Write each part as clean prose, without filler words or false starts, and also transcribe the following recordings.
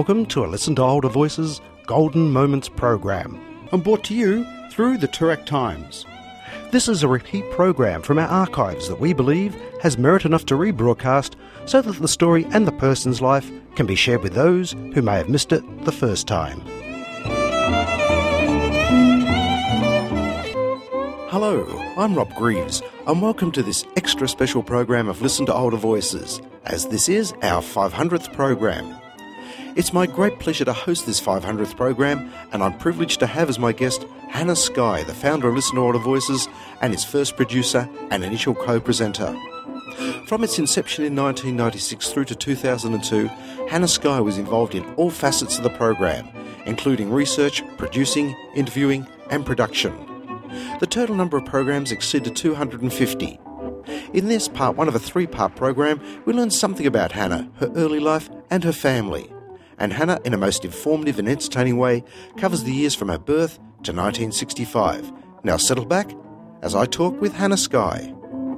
Welcome to a Listen to Older Voices Golden Moments program. And brought to you through the Toorak Times. This is a repeat program from our archives that we believe has merit enough to rebroadcast so that the story and the person's life can be shared with those who may have missed it the first time. Hello, I'm Rob Greaves, and welcome to this extra special program of Listen to Older Voices, as this is our 500th program. It's my great pleasure to host this 500th program, and I'm privileged to have as my guest Hannah Skye, the founder of Listen to Older Voices and its first producer and initial co-presenter. From its inception in 1996 through to 2002, Hannah Skye was involved in all facets of the program, including research, producing, interviewing and production. The total number of programs exceeded 250. In this part one of a three-part program, we learn something about Hannah, her early life and her family. And Hannah, in a most informative and entertaining way, covers the years from her birth to 1965. Now settle back as I talk with Hannah Skye.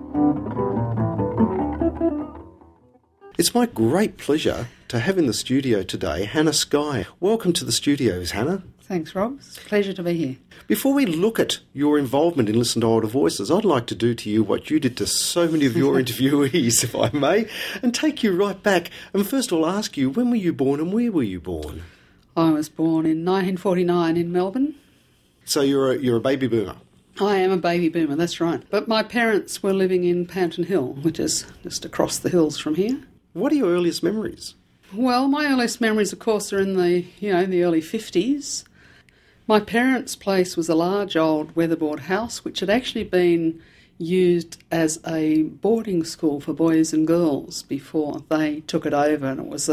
It's my great pleasure to have in the studio today Hannah Skye. Welcome to the studios, Hannah. Thanks, Rob. It's a pleasure to be here. Before we look at your involvement in Listen to Older Voices, I'd like to do to you what you did to so many of your interviewees, if I may, and take you right back. And first of all, ask you, when were you born and where were you born? I was born in 1949 in Melbourne. So you're a baby boomer? I am a baby boomer, that's right. But my parents were living in Panton Hill, which is just across the hills from here. What are your earliest memories? Well, my earliest memories, of course, are in the early 50s. My parents' place was a large old weatherboard house which had actually been used as a boarding school for boys and girls before they took it over. And it was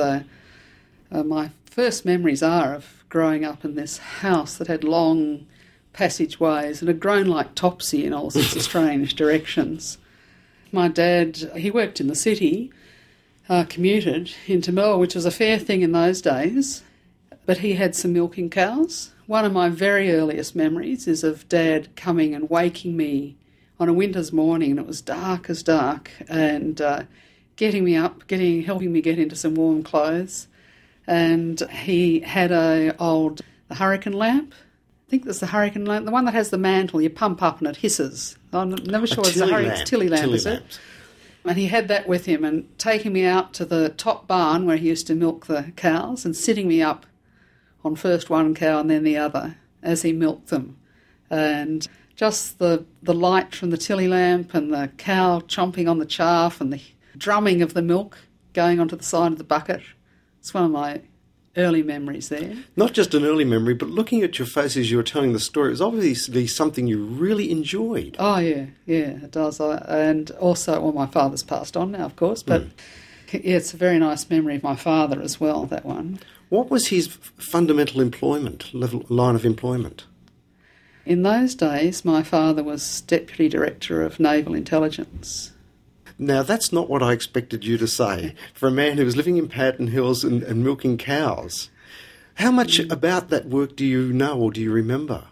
my first memories are of growing up in this house that had long passageways and had grown like Topsy in all sorts of strange directions. My dad, he worked in the city, commuted into Melbourne, which was a fair thing in those days, but he had some milking cows. One of my very earliest memories is of Dad coming and waking me on a winter's morning, and it was dark as dark, and getting me up, helping me get into some warm clothes. And he had the hurricane lamp. I think that's the hurricane lamp, the one that has the mantle. You pump up and it hisses. I'm never sure it's the hurricane tilly lamp, is it? And he had that with him, and taking me out to the top barn where he used to milk the cows and sitting me up on first one cow and then the other as he milked them. And just the light from the tilly lamp and the cow chomping on the chaff and the drumming of the milk going onto the side of the bucket. It's one of my early memories there. Not just an early memory, but looking at your face as you were telling the story, it was obviously something you really enjoyed. Oh, yeah, it does. And also, my father's passed on now, of course, but it's a very nice memory of my father as well, that one. What was his fundamental line of employment? In those days, my father was Deputy Director of Naval Intelligence. Now, that's not what I expected you to say, for a man who was living in Panton Hills and milking cows. How much about that work do you know or do you remember?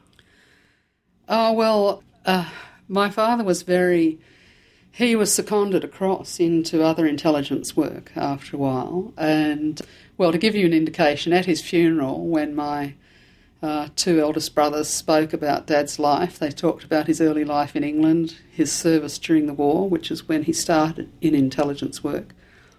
Oh, well, my father was he was seconded across into other intelligence work after a while. And, well, to give you an indication, at his funeral, when my two eldest brothers spoke about Dad's life, they talked about his early life in England, his service during the war, which is when he started in intelligence work,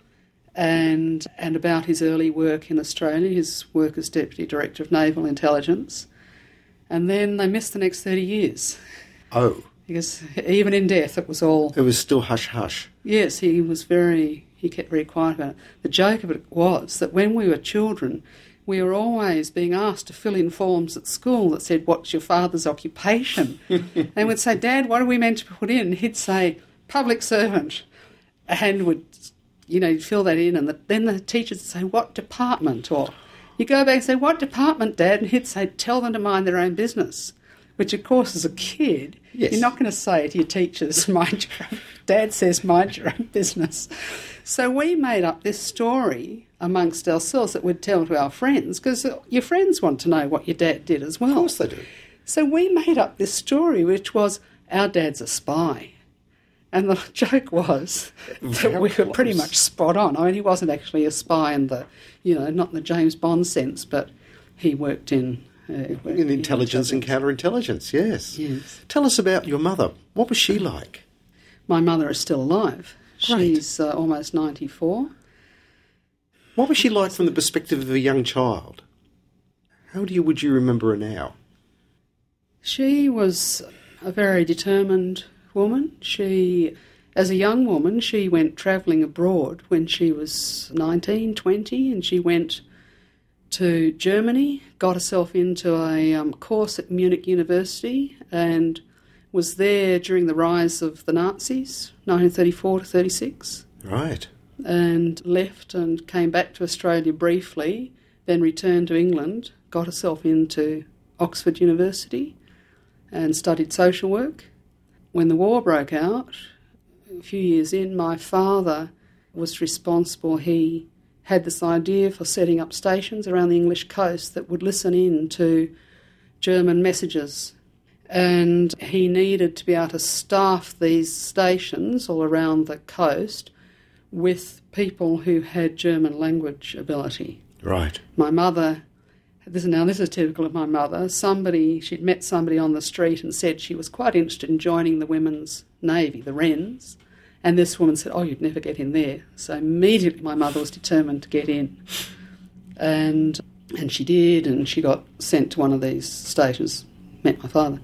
and about his early work in Australia, his work as Deputy Director of Naval Intelligence. And then they missed the next 30 years. Oh. Because even in death it was all... It was still hush-hush. Yes, he kept very quiet about it. The joke of it was that when we were children, we were always being asked to fill in forms at school that said, "What's your father's occupation?" And we'd say, "Dad, what are we meant to put in?" And he'd say, "Public servant," and would, fill that in. And then the teachers would say, "What department?" Or you go back and say, "What department, Dad?" And he'd say, "Tell them to mind their own business." Which, of course, as a kid, yes, you're not going to say to your teachers, Dad says, mind your own business. So we made up this story amongst ourselves that we'd tell to our friends, because your friends want to know what your dad did as well. Of course they do. So we made up this story, which was, our dad's a spy. And the joke was that we were pretty much spot on. I mean, he wasn't actually a spy in the, not in the James Bond sense, but he worked in intelligence and counterintelligence, yes. Yes. Tell us about your mother. What was she like? My mother is still alive. Great. She's almost 94. What was she like from the perspective of a young child? How would you remember her now? She was a very determined woman. As a young woman, she went travelling abroad when she was 19, 20, and she went to Germany, got herself into a course at Munich University, and was there during the rise of the Nazis, 1934 to 36. Right. And left and came back to Australia briefly, then returned to England, got herself into Oxford University and studied social work. When the war broke out, a few years in, my father was responsible. He had this idea for setting up stations around the English coast that would listen in to German messages. And he needed to be able to staff these stations all around the coast with people who had German language ability. Right. My mother, this is typical of my mother, she'd met somebody on the street and said she was quite interested in joining the women's navy, the Wrens, and this woman said, "Oh, you'd never get in there." So immediately my mother was determined to get in. And she did, and she got sent to one of these stations, met my father.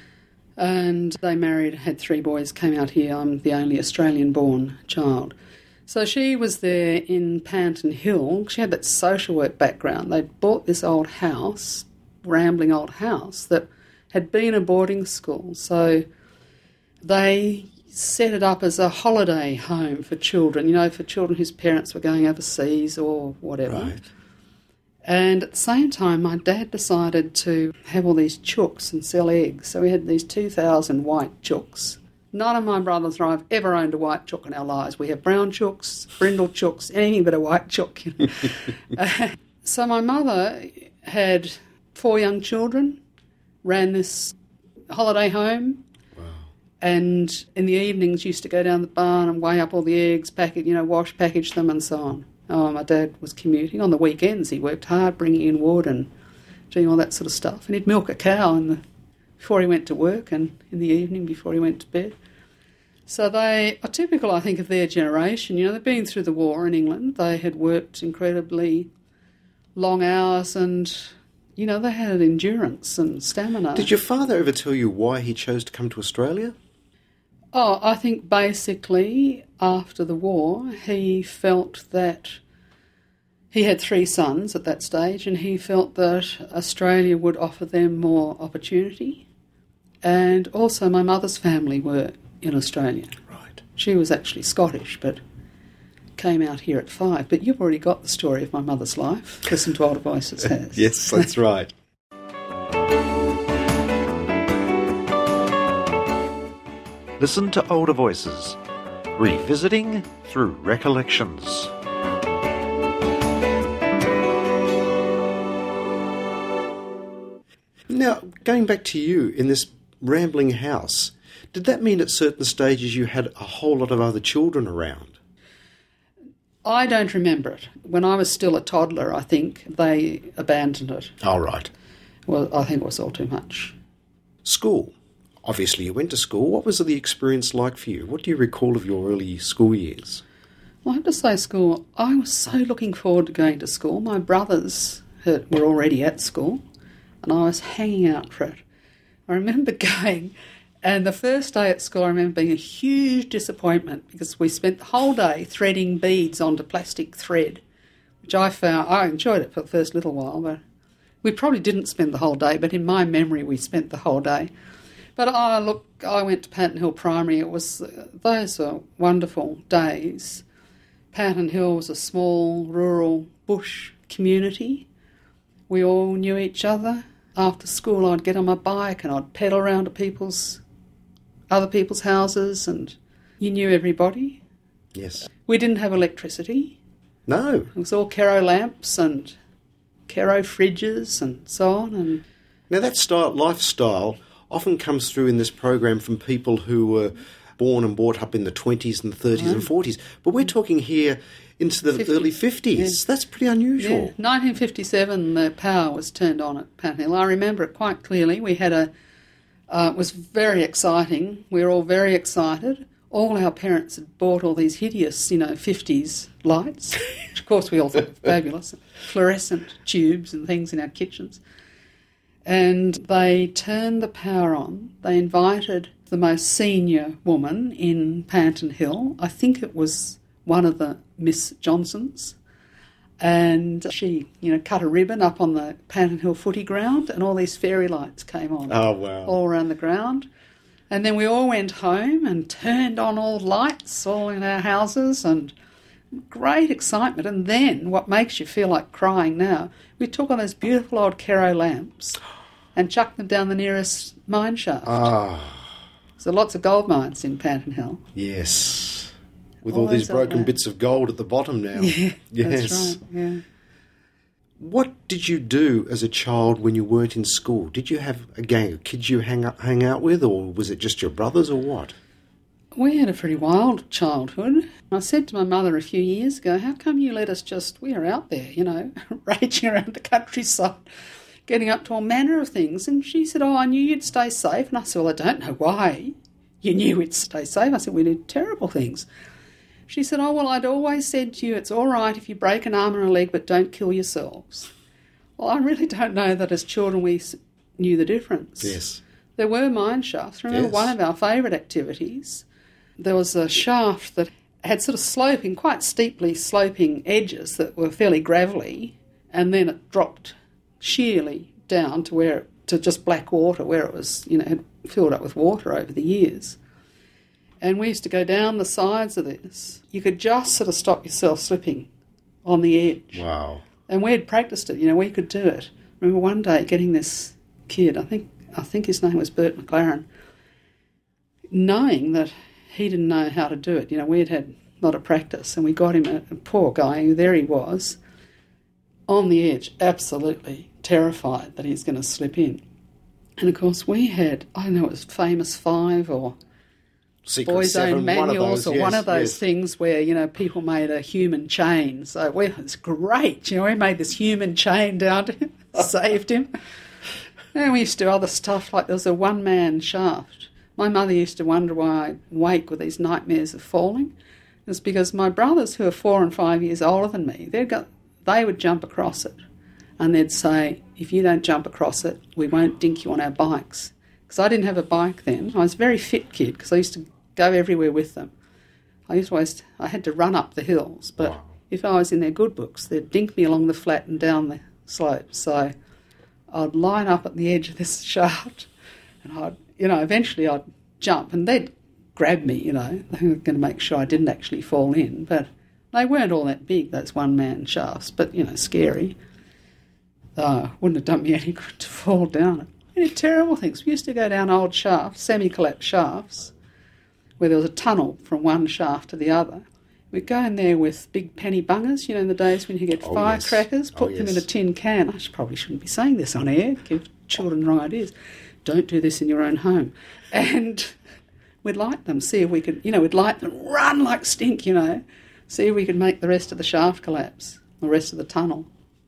And they married, had 3 boys, came out here. I'm the only Australian-born child. So she was there in Panton Hill. She had that social work background. They'd bought this old house, rambling old house, that had been a boarding school. So they set it up as a holiday home for children, for children whose parents were going overseas or whatever. Right. And at the same time, my dad decided to have all these chooks and sell eggs. So we had these 2,000 white chooks. None of my brothers or I have ever owned a white chook in our lives. We have brown chooks, brindle chooks, anything but a white chook. So my mother had 4 young children, ran this holiday home, and in the evenings used to go down the barn and weigh up all the eggs, wash, package them and so on. Oh, my dad was commuting. On the weekends he worked hard, bringing in wood and doing all that sort of stuff. And he'd milk a cow before he went to work and in the evening before he went to bed. So they are typical, I think, of their generation. They'd been through the war in England. They had worked incredibly long hours and, they had endurance and stamina. Did your father ever tell you why he chose to come to Australia? Oh, I think basically after the war he felt that he had 3 sons at that stage and he felt that Australia would offer them more opportunity. And also my mother's family were in Australia. Right. She was actually Scottish but came out here at 5. But you've already got the story of my mother's life. Listen to Older Voices has. Yes, that's right. Listen to Older Voices, revisiting through recollections. Now, going back to you in this rambling house, did that mean at certain stages you had a whole lot of other children around? I don't remember it. When I was still a toddler, I think they abandoned it. Oh, right. Well, I think it was all too much. School. Obviously, you went to school. What was the experience like for you? What do you recall of your early school years? Well, I have to say school, I was so looking forward to going to school. My brothers were already at school and I was hanging out for it. I remember going, and the first day at school I remember being a huge disappointment because we spent the whole day threading beads onto plastic thread, which I enjoyed it for the first little while, but we probably didn't spend the whole day, but in my memory we spent the whole day. But I went to Panton Hill Primary. Those were wonderful days. Panton Hill was a small rural bush community. We all knew each other. After school I'd get on my bike and I'd pedal around to other people's houses and you knew everybody. Yes. We didn't have electricity. No. It was all Kero lamps and Kero fridges and so on. And now that lifestyle often comes through in this program from people who were born and brought up in the 20s and the 30s and 40s. But we're talking here into the early 50s. Yeah. That's pretty unusual. Yeah. 1957, the power was turned on at Panton Hill. I remember it quite clearly. We had it was very exciting. We were all very excited. All our parents had bought all these hideous, 50s lights, which of course we all thought were fabulous, fluorescent tubes and things in our kitchens. And they turned the power on. They invited the most senior woman in Panton Hill. I think it was one of the Miss Johnsons. And she, cut a ribbon up on the Panton Hill footy ground, and all these fairy lights came on. Oh, wow. All around the ground. And then we all went home and turned on all lights all in our houses, and great excitement. And then, what makes you feel like crying now, we took on those beautiful old Kero lamps and chucked them down the nearest mine shaft. So lots of gold mines in Panton Hill. Yes. With all these broken bits of gold at the bottom now. Yeah, yes. That's right, yeah. What did you do as a child when you weren't in school? Did you have a gang of kids you hang out with, or was it just your brothers, or what? We had a pretty wild childhood. I said to my mother a few years ago, how come you let us we are out there, raging around the countryside, getting up to all manner of things. And she said, I knew you'd stay safe. And I said, well, I don't know why you knew we'd stay safe. I said, we did terrible things. She said, well, I'd always said to you, it's all right if you break an arm and a leg, but don't kill yourselves. Well, I really don't know that as children we knew the difference. Yes. There were mine shafts. Remember, one of our favourite activities, there was a shaft that had sort of quite steeply sloping edges that were fairly gravelly, and then it dropped sheerly down to just black water, where it was, had filled up with water over the years. And we used to go down the sides of this. You could just sort of stop yourself slipping on the edge. Wow. And we had practiced it, we could do it. I remember one day getting this kid, I think his name was Bert McLaren, knowing that he didn't know how to do it. We had had a lot of practice, and we got him, a poor guy, who there he was, on the edge, absolutely terrified that he's going to slip in. And of course we had, I don't know, it was Famous Five or Secret Boys' Seven, Own Manuals, one of those yes. things where, people made a human chain. So it was great. We made this human chain down to him, saved him. And we used to do other stuff, like there was a one-man shaft. My mother used to wonder why I'd wake with these nightmares of falling. It's because my brothers, who are 4 and 5 years older than me, they would jump across it. And they'd say, if you don't jump across it, we won't dink you on our bikes. Because I didn't have a bike then. I was a very fit kid because I used to go everywhere with them. I had to run up the hills, but if I was in their good books, they'd dink me along the flat and down the slope. So I'd line up at the edge of this shaft, and eventually I'd jump, and they'd grab me, they were going to make sure I didn't actually fall in. But they weren't all that big, those one-man shafts, but, scary. Wouldn't have done me any good to fall down it. We did terrible things. We used to go down old shafts, semi-collapsed shafts, where there was a tunnel from one shaft to the other. We'd go in there with big penny bungers, in the days when you get firecrackers, put them in a tin can. I probably shouldn't be saying this on air, give children the wrong ideas. Don't do this in your own home. And we'd light them, see if we could, we'd light them, run like stink, see if we could make the rest of the shaft collapse, the rest of the tunnel.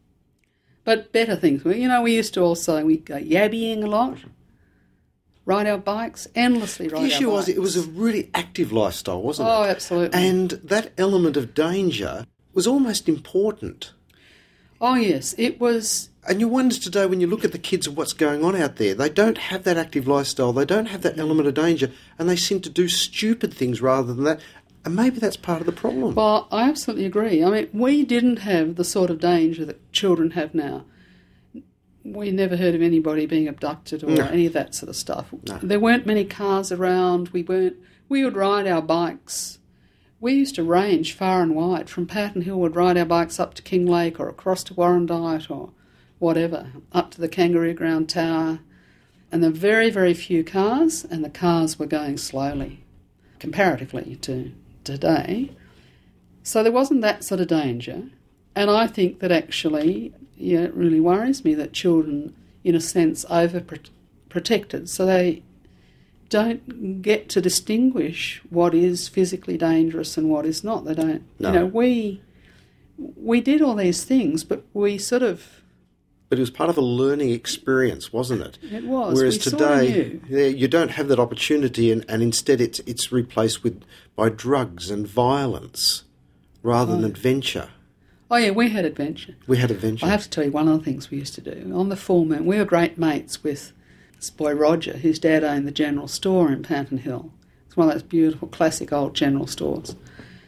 But better things. We used to we'd go yabbying a lot, ride our bikes, endlessly ride our bikes. The issue was it was a really active lifestyle, wasn't it? Oh, absolutely. And that element of danger was almost important. Oh, yes, it was. And you wonder today, when you look at the kids and what's going on out there, they don't have that active lifestyle, they don't have that element of danger, and they seem to do stupid things rather than that. And maybe that's part of the problem. Well, I absolutely agree. I mean, we didn't have the sort of danger that children have now. We never heard of anybody being abducted or any of that sort of stuff. No. There weren't many cars around. We would ride our bikes. We used to range far and wide. From Panton Hill, we'd ride our bikes up to King Lake or across to Warrandyte or whatever, up to the Kangaroo Ground Tower. And there were very, very few cars, and the cars were going slowly, comparatively to today. So there wasn't that sort of danger. And I think that actually, it really worries me that children, in a sense, overprotected. So they don't get to distinguish what is physically dangerous and what is not. They don't. No. You know, we did all these things, but we sort of... But it was part of a learning experience, wasn't it? It was. Whereas we today, saw you don't have that opportunity, and instead it's replaced by drugs and violence rather than adventure. Oh, yeah, we had adventure. We had adventure. I have to tell you one of the things we used to do. On the full moon, we were great mates with this boy Roger, whose dad owned the general store in Panton Hill. It's one of those beautiful classic old general stores.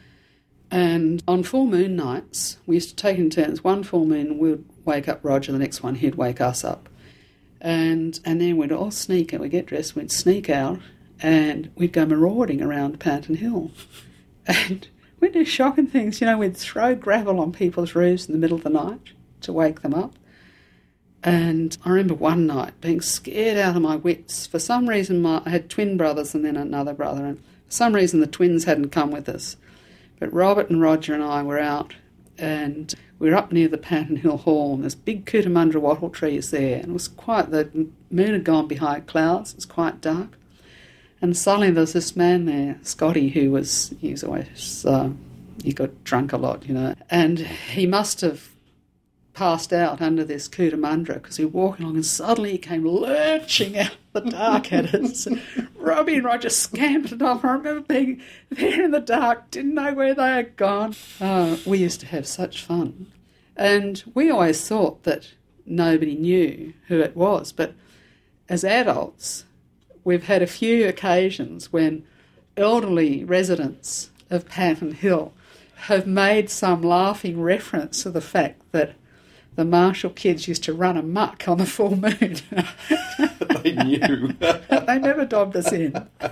And on full moon nights, we used to take in turns. One full moon, we'd wake up Roger, the next one he'd wake us up. And then we'd all sneak out, we'd get dressed, we'd sneak out, and we'd go marauding around Panton Hill. And we'd do shocking things, you know, we'd throw gravel on people's roofs in the middle of the night to wake them up. And I remember one night being scared out of my wits. For some reason, I had twin brothers and then another brother, and for some reason the twins hadn't come with us. But Robert and Roger and I were out, and we were up near the Panton Hill Hall, and there's big Cootamundra wattle trees there, and it was quite, the moon had gone behind clouds, it was quite dark. And suddenly there was this man there, Scotty, he was always, he got drunk a lot, you know, and he must have passed out under this Cootamundra because he was walking along, and suddenly he came lurching out the dark at us. Robbie and Roger scampered off. I remember being there in the dark, didn't know where they had gone. We used to have such fun. And we always thought that nobody knew who it was, but as adults, we've had a few occasions when elderly residents of Panton Hill have made some laughing reference to the fact that the Marshall kids used to run amok on the full moon. They knew. They never dobbed us in.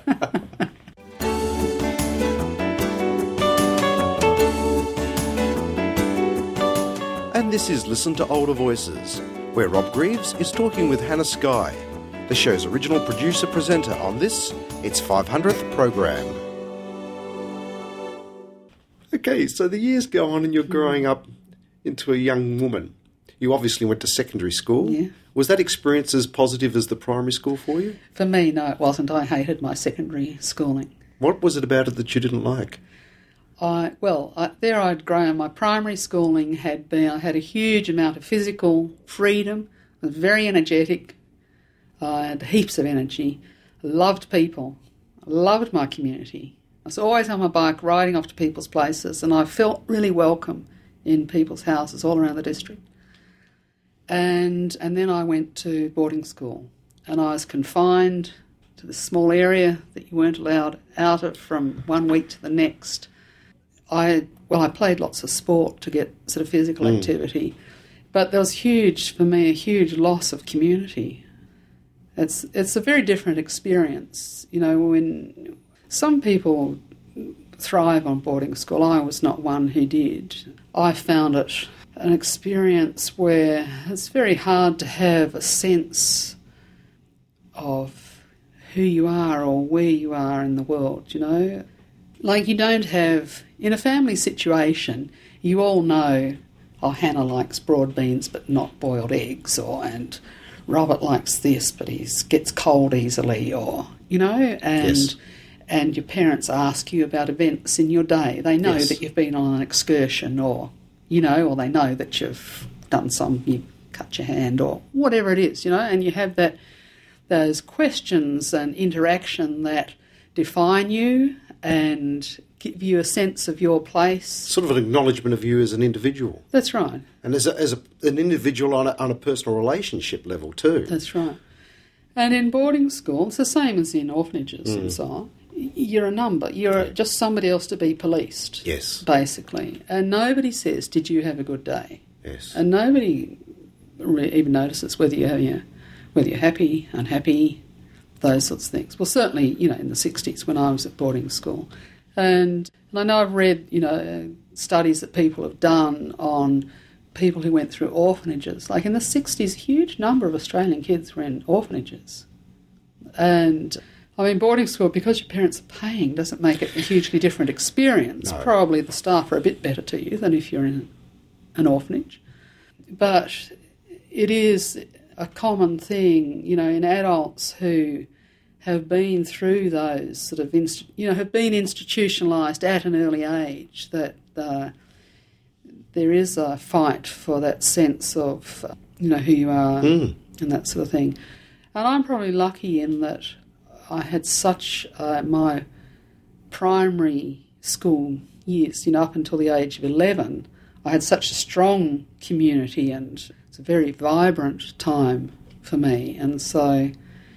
And this is Listen to Older Voices, where Rob Greaves is talking with Hannah Skye, the show's original producer-presenter on this, its 500th program. Okay, so the years go on and you're growing up into a young woman. You obviously went to secondary school. Yeah. Was that experience as positive as the primary school for you? For me, no, it wasn't. I hated my secondary schooling. What was it about it that you didn't like? There I'd grown. My primary schooling had been, I had a huge amount of physical freedom. I was very energetic. I had heaps of energy. I loved people. I loved my community. I was always on my bike riding off to people's places, and I felt really welcome in people's houses all around the district. And then I went to boarding school, and I was confined to this small area that you weren't allowed out of from one week to the next. I played lots of sport to get sort of physical activity, but there was for me, a huge loss of community. It's a very different experience. You know, when some people thrive on boarding school, I was not one who did. I found it an experience where it's very hard to have a sense of who you are or where you are in the world, you know. Like, you don't have, in a family situation, you all know, oh, Hannah likes broad beans but not boiled eggs, and Robert likes this but he gets cold easily, or, you know, and your parents ask you about events in your day. They know that you've been on an excursion, or, you know, or they know that you've done you cut your hand, or whatever it is, you know, and you have those questions and interaction that define you and give you a sense of your place. Sort of an acknowledgement of you as an individual. That's right. And as an individual on a personal relationship level too. That's right. And in boarding school, it's the same as in orphanages and so on. You're a number. You're just somebody else to be policed. Yes. Basically. And nobody says, did you have a good day? Yes. And nobody even notices whether you're happy, unhappy, those sorts of things. Well, certainly, you know, in the 60s when I was at boarding school. And I know I've read, you know, studies that people have done on people who went through orphanages. Like in the 60s, a huge number of Australian kids were in orphanages. And I mean, boarding school, because your parents are paying, doesn't make it a hugely different experience. No. Probably the staff are a bit better to you than if you're in an orphanage. But it is a common thing, you know, in adults who have been through those sort of, have been institutionalised at an early age, that there is a fight for that sense of, who you are and that sort of thing. And I'm probably lucky in that I had such, my primary school years, up until the age of 11, I had such a strong community, and it's a very vibrant time for me. And so,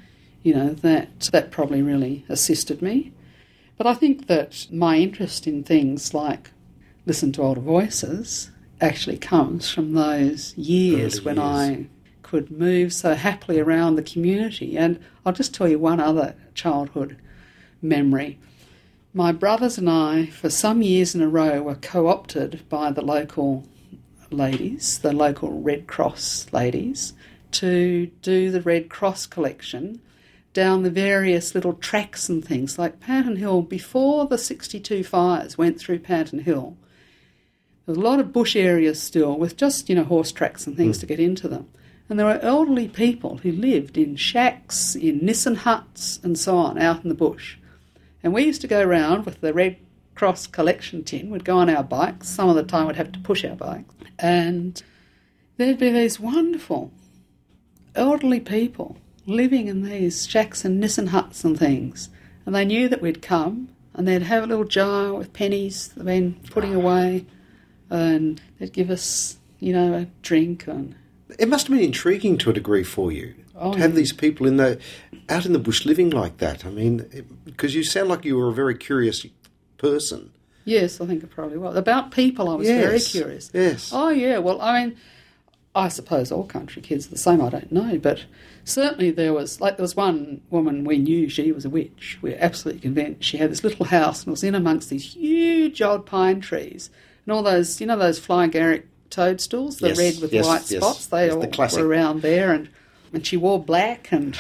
that probably really assisted me. But I think that my interest in things like Listen to Older Voices actually comes from those years when I could move so happily around the community. And I'll just tell you one other childhood memory. My brothers and I, for some years in a row, were co-opted by the local ladies, the local Red Cross ladies, to do the Red Cross collection down the various little tracks and things like Panton Hill. Before the 62 fires went through Panton Hill, there was a lot of bush areas still with just, horse tracks and things to get into them. And there were elderly people who lived in shacks, in Nissen huts and so on, out in the bush. And we used to go around with the Red Cross collection tin. We'd go on our bikes. Some of the time we'd have to push our bikes. And there'd be these wonderful elderly people living in these shacks and Nissen huts and things. And they knew that we'd come, and they'd have a little jar with pennies they'd been putting away, and they'd give us, a drink. And it must have been intriguing to a degree for you to have these people out in the bush living like that. I mean, because you sound like you were a very curious person. Yes, I think it probably was. About people, I was very curious. Yes. Oh, yeah. Well, I suppose all country kids are the same, I don't know, but certainly there was one woman we knew she was a witch. We were absolutely convinced. She had this little house and was in amongst these huge old pine trees and all those, those flying Garrick toadstools, the red with white spots, they all were around there, and she wore black and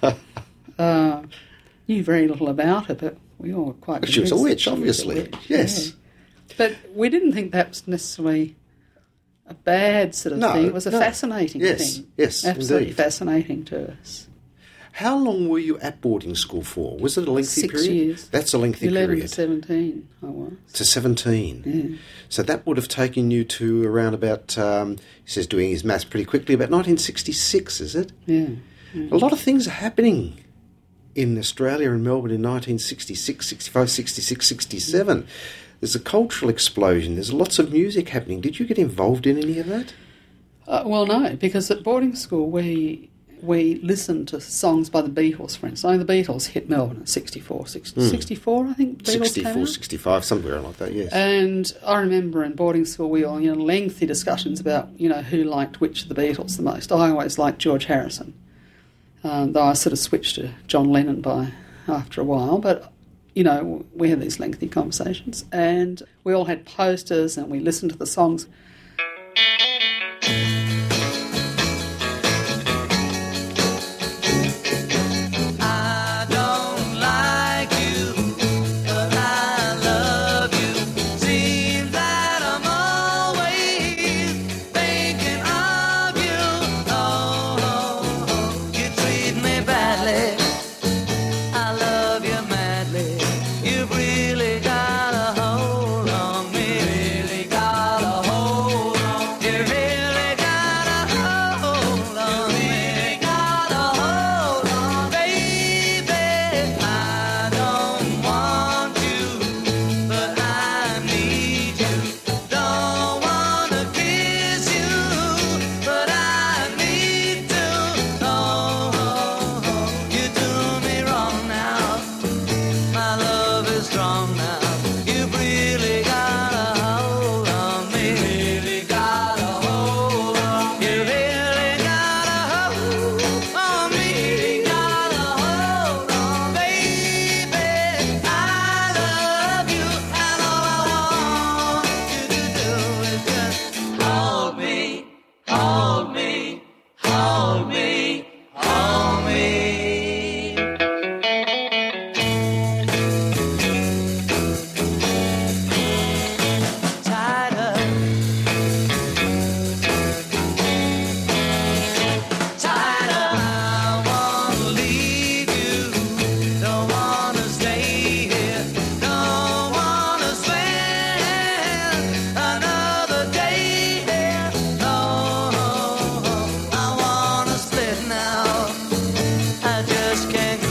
knew very little about her, but we all were quite convinced. She was a witch, obviously. Yes. Yeah. But we didn't think that was necessarily a bad sort of thing. It was a fascinating thing. Yes, absolutely indeed. Fascinating to us. How long were you at boarding school for? Was it a lengthy 6 period? years. That's a lengthy 11 period. 11 to 17 I was. To 17? Yeah. So that would have taken you to around about, he says doing his maths pretty quickly, about 1966, is it? Yeah. A lot of things are happening in Australia and Melbourne in 1966, 65, 66, 67. There's a cultural explosion. There's lots of music happening. Did you get involved in any of that? Well, no, because at boarding school we listened to songs by the Beatles, for instance. The Beatles hit Melbourne at 64, 64 I think Beatles 64, came out. 65, somewhere like that, yes. And I remember in boarding school we all, lengthy discussions about, who liked which of the Beatles the most. I always liked George Harrison, though I sort of switched to John Lennon after a while, but we had these lengthy conversations, and we all had posters and we listened to the songs. Really got a hold on. You really got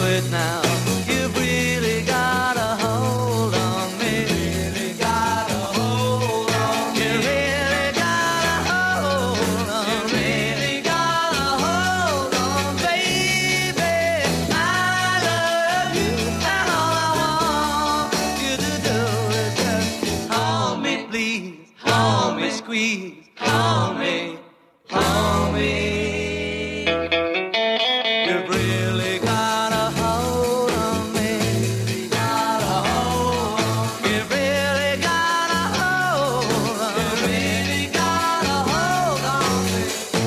it now. You've really got a hold on me. Really got a hold on me. You really got a hold on me. Really got a hold on, baby. I love you, and all I want you to do is just hold me, please. Hold me, squeeze. Hold me, hold me. You've really got a hold on me. Got a hold on me. You've really got a hold on me. You've really got a hold on me.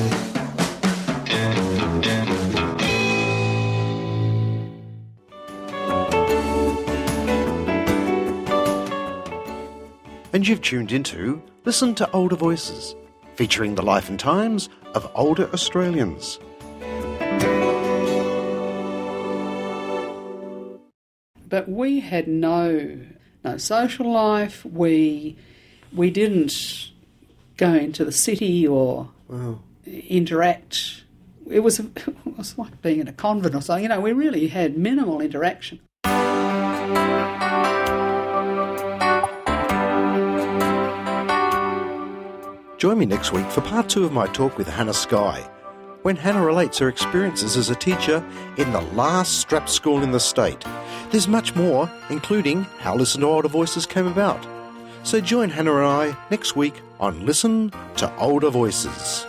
And you've tuned into Listen to Older Voices, featuring the life and times of older Australians. But we had no social life. We didn't go into the city or interact. It was like being in a convent or something. You know, we really had minimal interaction. Join me next week for part 2 of my talk with Hannah Skye, when Hannah relates her experiences as a teacher in the last strap school in the state. There's much more, including how Listen to Older Voices came about. So join Hannah and I next week on Listen to Older Voices.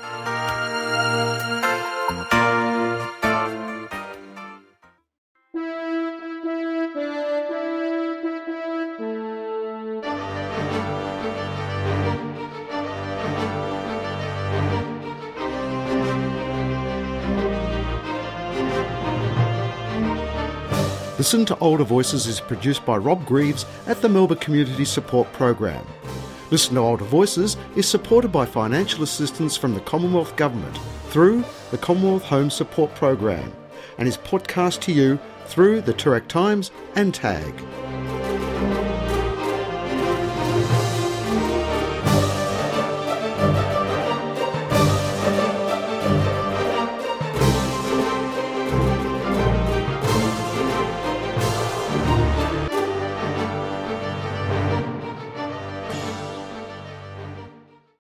Listen to Older Voices is produced by Rob Greaves at the Melbourne Community Support Program. Listen to Older Voices is supported by financial assistance from the Commonwealth Government through the Commonwealth Home Support Program and is podcast to you through the Toorak Times and TAG.